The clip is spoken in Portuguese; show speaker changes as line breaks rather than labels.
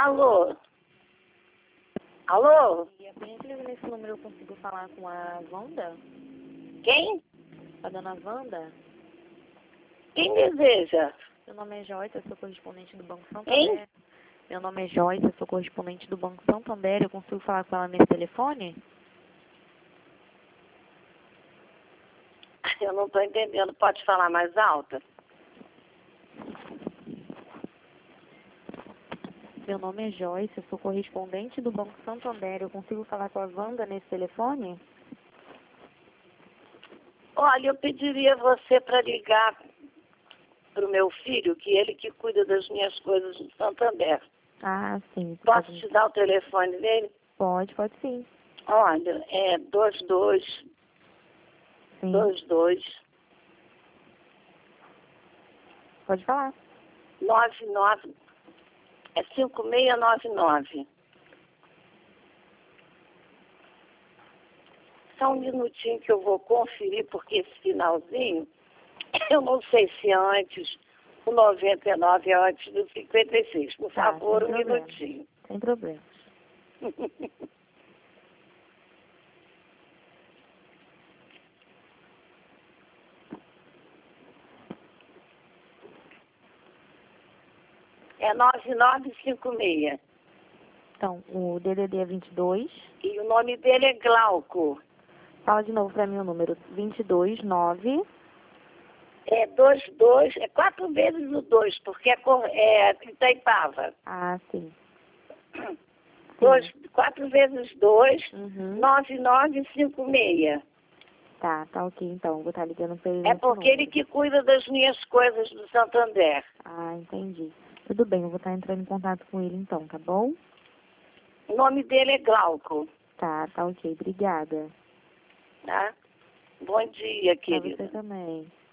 Alô? Alô?
E apenas nesse número eu consigo falar com a Wanda?
Quem?
A dona Wanda?
Quem deseja?
Meu nome é Joyce, eu sou correspondente do Banco
Quem?
Santander. Meu nome é Joyce, eu sou correspondente do Banco Santander. Eu consigo falar com ela nesse telefone?
Eu não estou entendendo. Pode falar mais alto?
Meu nome é Joyce, eu sou correspondente do Banco Santander. Eu consigo falar com a Wanda nesse telefone?
Olha, eu pediria a você para ligar para o meu filho, que ele que cuida das minhas coisas no Santander.
Ah, sim.
Posso te dar o telefone dele?
Pode sim.
Olha, é 22
Sim.
22
Pode falar.
99 é 5699. Só um minutinho que eu vou conferir, porque esse finalzinho, eu não sei se é antes, o 99 é antes do 56. Por favor, um minutinho.
Sem problema.
É 9956.
Então, o DDD é 22.
E o nome dele é Glauco.
Fala de novo para mim o número. 229.
É 22, é 4 vezes o 2, porque é Itaipava.
Ah, sim.
4 vezes 2,
Uhum.
9956.
Tá ok então. Vou estar ligando para ele.
É porque ele que cuida das minhas coisas do Santander.
Ah, entendi. Tudo bem, eu vou estar entrando em contato com ele então, tá bom?
O nome dele é Glauco.
Tá ok. Obrigada.
Tá? Bom dia,
Pra
querida.
você também.